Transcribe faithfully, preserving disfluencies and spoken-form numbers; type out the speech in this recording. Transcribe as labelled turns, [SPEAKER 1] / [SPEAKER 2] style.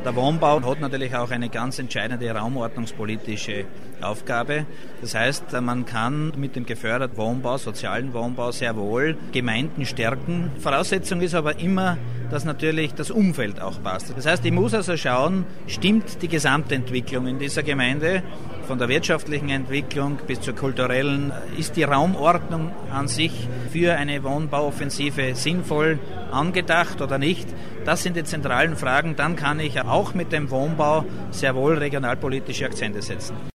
[SPEAKER 1] Der Wohnbau hat natürlich auch eine ganz entscheidende raumordnungspolitische Aufgabe. Das heißt, man kann mit dem geförderten Wohnbau, sozialen Wohnbau sehr wohl Gemeinden stärken. Voraussetzung ist aber immer, dass natürlich das Umfeld auch passt. Das heißt, ich muss also schauen, stimmt die Gesamtentwicklung in dieser Gemeinde, von der wirtschaftlichen Entwicklung bis zur kulturellen, ist die Raumordnung an sich für eine Wohnbauoffensive sinnvoll angedacht oder nicht? Das sind die zentralen Fragen. Dann kann ich auch mit dem Wohnbau sehr wohl regionalpolitische Akzente setzen.